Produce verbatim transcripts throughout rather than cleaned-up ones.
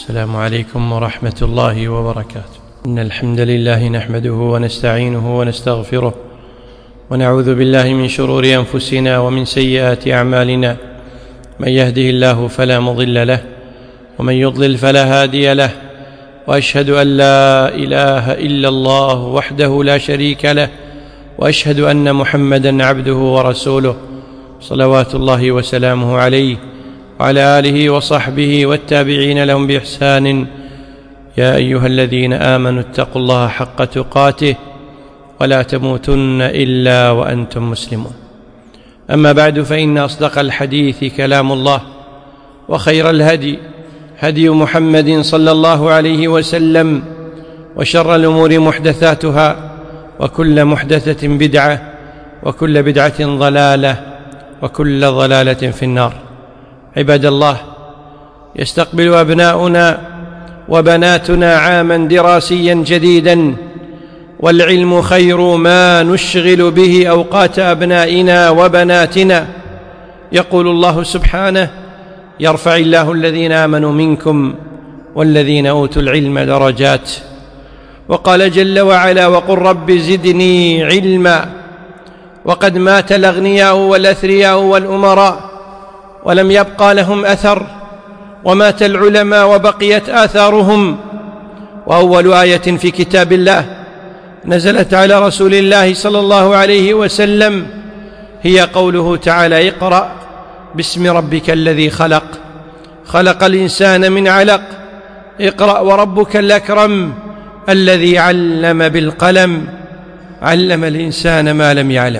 السلام عليكم ورحمة الله وبركاته. إن الحمد لله نحمده ونستعينه ونستغفره ونعوذ بالله من شرور أنفسنا ومن سيئات أعمالنا، من يهده الله فلا مضل له ومن يضلل فلا هادي له، وأشهد أن لا إله إلا الله وحده لا شريك له، وأشهد أن محمدًا عبده ورسوله صلوات الله وسلامه عليه وعلى آله وصحبه والتابعين لهم بإحسان. يا أيها الذين آمنوا اتقوا الله حق تقاته ولا تموتن إلا وأنتم مسلمون. أما بعد، فإن أصدق الحديث كلام الله، وخير الهدي هدي محمد صلى الله عليه وسلم، وشر الأمور محدثاتها، وكل محدثة بدعة، وكل بدعة ضلالة، وكل ضلالة في النار. عباد الله، يستقبل أبناؤنا وبناتنا عاما دراسيا جديدا، والعلم خير ما نشغل به أوقات أبنائنا وبناتنا. يقول الله سبحانه: يرفع الله الذين آمنوا منكم والذين أوتوا العلم درجات. وقال جل وعلا: وقل رب زدني علما. وقد مات الأغنياء والأثرياء والأمراء ولم يبقى لهم أثر، ومات العلماء وبقيت آثارهم. وأول آية في كتاب الله نزلت على رسول الله صلى الله عليه وسلم هي قوله تعالى: اقرأ باسم ربك الذي خلق، خلق الإنسان من علق، اقرأ وربك الأكرم الذي علم بالقلم، علم الإنسان ما لم يعلم.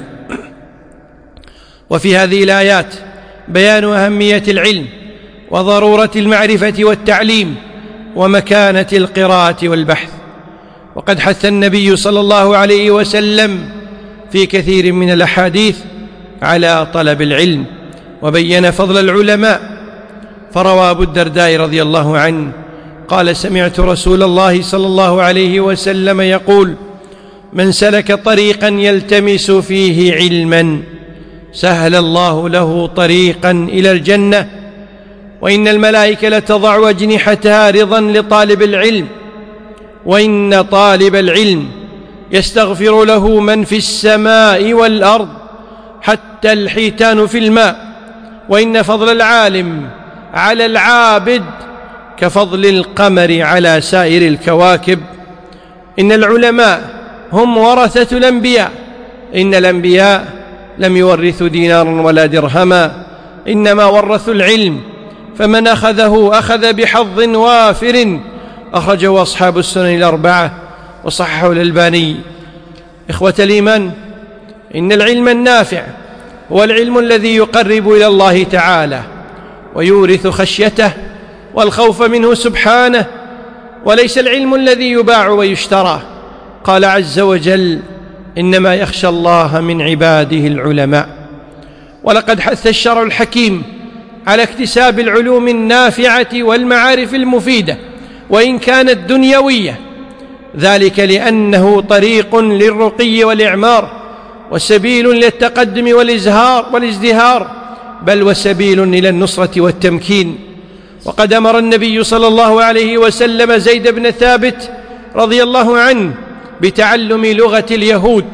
وفي هذه الآيات بيان أهمية العلم وضرورة المعرفة والتعليم ومكانة القراءة والبحث. وقد حث النبي صلى الله عليه وسلم في كثير من الأحاديث على طلب العلم، وبين فضل العلماء. فروى أبو الدرداء رضي الله عنه قال: سمعت رسول الله صلى الله عليه وسلم يقول: من سلك طريقا يلتمس فيه علما سهل الله له طريقا إلى الجنة، وإن الملائكة لتضع أجنحتها رضا لطالب العلم، وإن طالب العلم يستغفر له من في السماء والأرض حتى الحيتان في الماء، وإن فضل العالم على العابد كفضل القمر على سائر الكواكب. إن العلماء هم ورثة الأنبياء، إن الأنبياء لم يورثوا دينارا ولا درهما، إنما ورثوا العلم، فمن أخذه أخذ بحظ وافر. أخرجه أصحاب السنن الأربعة وصححه الألباني. إخوة الإيمان، إن العلم النافع هو العلم الذي يقرب إلى الله تعالى ويورث خشيته والخوف منه سبحانه، وليس العلم الذي يباع ويشترى. قال عز وجل: إنما يخشى الله من عباده العلماء. ولقد حث الشرع الحكيم على اكتساب العلوم النافعة والمعارف المفيدة وإن كانت دنيوية، ذلك لأنه طريق للرقي والإعمار، وسبيل للتقدم والإزهار والازدهار، بل وسبيل إلى النصرة والتمكين. وقد أمر النبي صلى الله عليه وسلم زيد بن ثابت رضي الله عنه بتعلم لغة اليهود،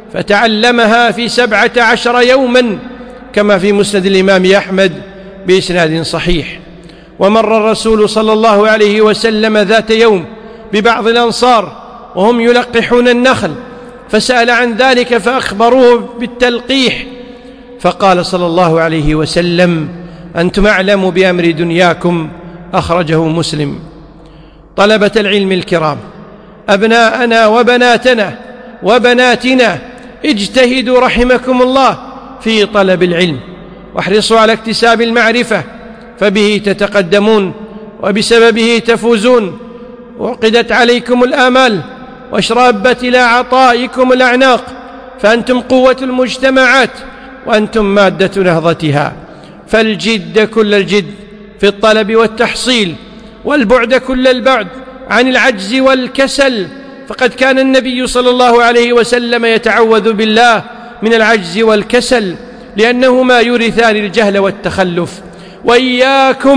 فتعلمها في سبعة عشر يوما، كما في مسند الإمام أحمد بإسناد صحيح. ومر الرسول صلى الله عليه وسلم ذات يوم ببعض الأنصار وهم يلقحون النخل، فسأل عن ذلك فأخبروه بالتلقيح، فقال صلى الله عليه وسلم: أنتم أعلم بأمر دنياكم. أخرجه مسلم. طلبة العلم الكرام، أبناءنا وبناتنا وبناتنا، اجتهدوا رحمكم الله في طلب العلم، واحرصوا على اكتساب المعرفة، فبه تتقدمون وبسببه تفوزون. وعقدت عليكم الآمال واشربت إلى عطائكم الأعناق، فأنتم قوة المجتمعات وأنتم مادة نهضتها. فالجد كل الجد في الطلب والتحصيل، والبعد كل البعد عن العجز والكسل، فقد كان النبي صلى الله عليه وسلم يتعوذ بالله من العجز والكسل، لأنهما يورثان الجهل والتخلف. وإياكم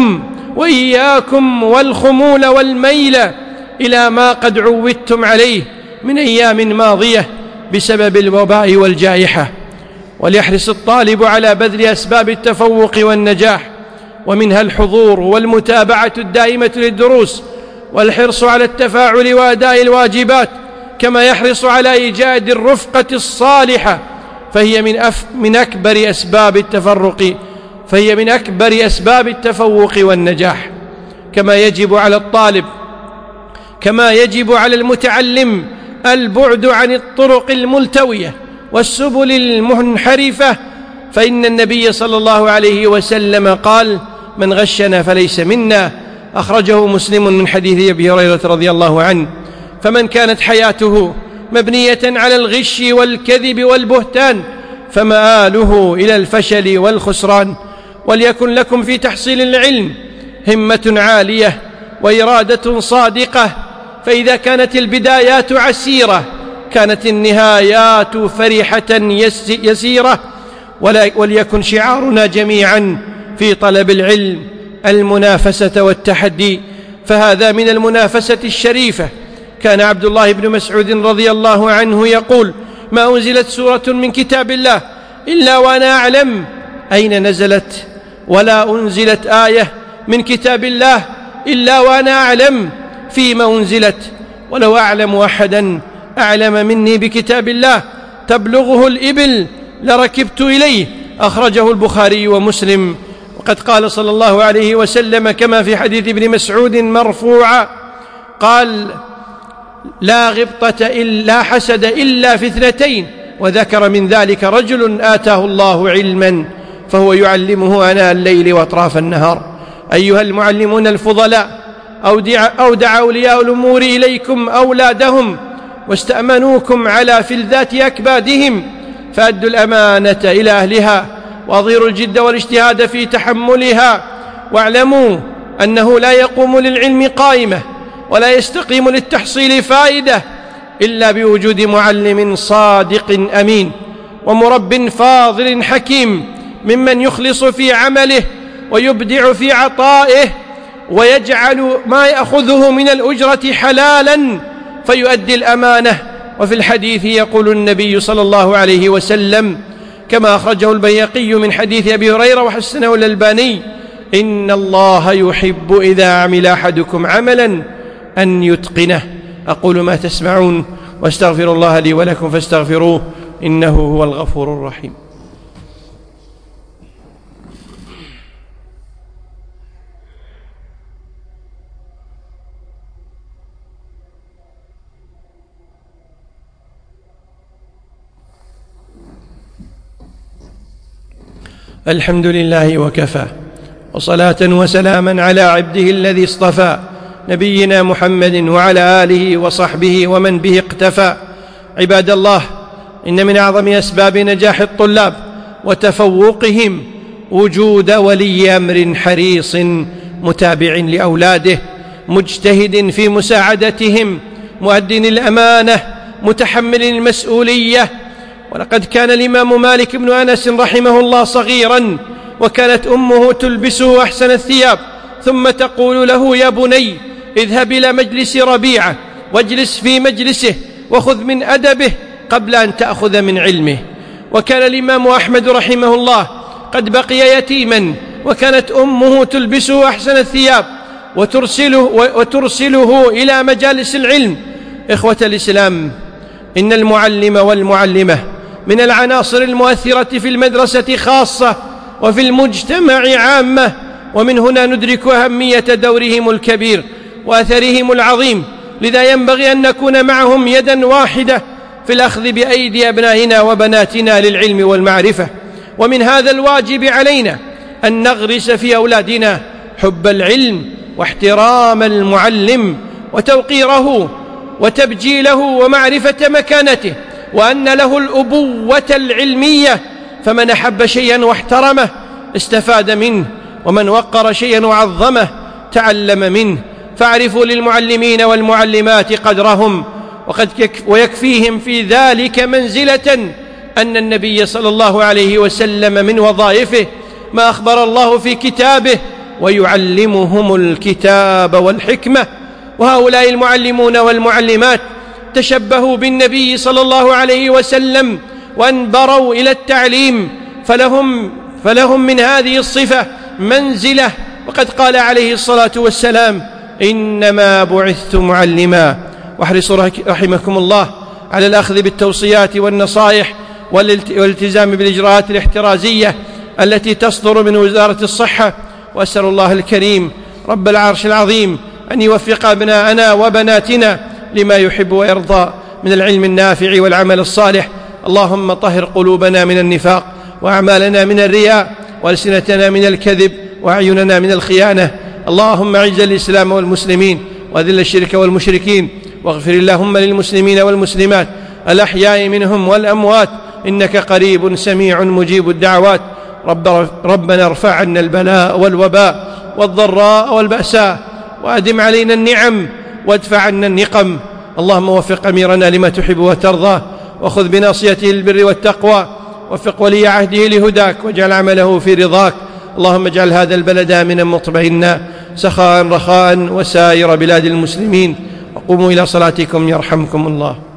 وإياكم والخمول والميل إلى ما قد عودتم عليه من أيام ماضية بسبب الوباء والجائحة. وليحرص الطالب على بذل أسباب التفوق والنجاح، ومنها الحضور والمتابعة الدائمة للدروس، والحرص على التفاعل وأداء الواجبات، كما يحرص على إيجاد الرفقة الصالحة، فهي من, أف من أكبر أسباب التفرق فهي من أكبر أسباب التفوق والنجاح. كما يجب على الطالب كما يجب على المتعلم البعد عن الطرق الملتوية والسبل المنحرفة، فإن النبي صلى الله عليه وسلم قال: من غشنا فليس منا، أخرجه مسلم من حديث أبي هريرة رضي الله عنه. فمن كانت حياته مبنية على الغش والكذب والبهتان فمآله إلى الفشل والخسران. وليكن لكم في تحصيل العلم همة عالية وإرادة صادقة، فإذا كانت البدايات عسيرة كانت النهايات فرحة يسيرة. وليكن شعارنا جميعا في طلب العلم المنافسة والتحدي، فهذا من المنافسة الشريفة. كان عبد الله بن مسعود رضي الله عنه يقول: ما أنزلت سورة من كتاب الله إلا وأنا أعلم أين نزلت، ولا أنزلت آية من كتاب الله إلا وأنا أعلم فيما أنزلت، ولو أعلم أحدا أعلم مني بكتاب الله تبلغه الإبل لركبت إليه. أخرجه البخاري ومسلم. وقد قال صلى الله عليه وسلم كما في حديث ابن مسعود مرفوعا قال: لا غبطة إلا حسد إلا في اثنتين، وذكر من ذلك رجل آتاه الله علما فهو يعلمه آناء الليل وأطراف النهار. أيها المعلمون الفضلاء، أودع أولياء الأمور إليكم أولادهم واستأمنوكم على فلذات أكبادهم، فأدوا الأمانة إلى أهلها وأظهروا الجد والاجتهاد في تحملها، واعلموا أنه لا يقوم للعلم قائمة ولا يستقيم للتحصيل فائدة إلا بوجود معلم صادق أمين ومرب فاضل حكيم، ممن يخلص في عمله ويبدع في عطائه ويجعل ما يأخذه من الأجرة حلالا فيؤدي الأمانة. وفي الحديث يقول النبي صلى الله عليه وسلم كما أخرجه البيهقي من حديث أبي هريرة وحسنه الألباني: إن الله يحب إذا عمل أحدكم عملا أن يتقنه. أقول ما تسمعون واستغفر الله لي ولكم فاستغفروه إنه هو الغفور الرحيم. الحمد لله وكفى، وصلاة وسلاما على عبده الذي اصطفى، نبينا محمد وعلى آله وصحبه ومن به اقتفى. عباد الله، إن من أعظم أسباب نجاح الطلاب وتفوقهم وجود ولي أمر حريص متابع لأولاده، مجتهد في مساعدتهم، مؤد الأمانة، متحمل المسؤولية. ولقد كان الإمام مالك بن أنس رحمه الله صغيرا، وكانت أمه تلبسه أحسن الثياب ثم تقول له: يا بني اذهب إلى مجلس ربيعة واجلس في مجلسه وخذ من أدبه قبل أن تأخذ من علمه. وكان الإمام أحمد رحمه الله قد بقي يتيما، وكانت أمه تلبسه أحسن الثياب وترسله, وترسله إلى مجالس العلم. إخوة الإسلام، إن المعلم والمعلمة من العناصر المؤثرة في المدرسة خاصة وفي المجتمع عامة، ومن هنا ندرك أهمية دورهم الكبير وأثرهم العظيم. لذا ينبغي أن نكون معهم يدا واحدة في الأخذ بأيدي أبنائنا وبناتنا للعلم والمعرفة. ومن هذا الواجب علينا أن نغرس في أولادنا حب العلم واحترام المعلم وتوقيره وتبجيله ومعرفة مكانته، وأن له الأبوة العلمية، فمن أحب شيئا واحترمه استفاد منه، ومن وقر شيئا وعظمه تعلم منه. فاعرفوا للمعلمين والمعلمات قدرهم، وقد ويكفيهم في ذلك منزلة أن النبي صلى الله عليه وسلم من وظائفه ما أخبر الله في كتابه ويعلمهم الكتاب والحكمة. وهؤلاء المعلمون والمعلمات تشبهوا بالنبي صلى الله عليه وسلم وانبروا إلى التعليم، فلهم, فلهم من هذه الصفة منزلة. وقد قال عليه الصلاة والسلام: إنما بعثت معلما. واحرصوا رحمكم الله على الأخذ بالتوصيات والنصائح والالتزام بالإجراءات الاحترازية التي تصدر من وزارة الصحة. وأسأل الله الكريم رب العرش العظيم أن يوفق أبناءنا وبناتنا لما يحب ويرضى من العلم النافع والعمل الصالح. اللهم طهر قلوبنا من النفاق، وأعمالنا من الرياء، وألسنتنا من الكذب، وأعيننا من الخيانة. اللهم أعز الإسلام والمسلمين، وأذل الشرك والمشركين، واغفر اللهم للمسلمين والمسلمات الأحياء منهم والأموات، إنك قريب سميع مجيب الدعوات. رب ربنا ارفع عنا البلاء والوباء والضراء والبأساء، وأدم علينا النعم، وادفع عنا النقم. اللهم وفق أميرنا لما تحب وترضى، وخذ بناصيته للبر والتقوى، وفق ولي عهده لهداك، واجعل عمله في رضاك. اللهم اجعل هذا البلد آمنا مطمئنا سخاء رخاء وسائر بلاد المسلمين. وقوموا إلى صلاتكم يرحمكم الله.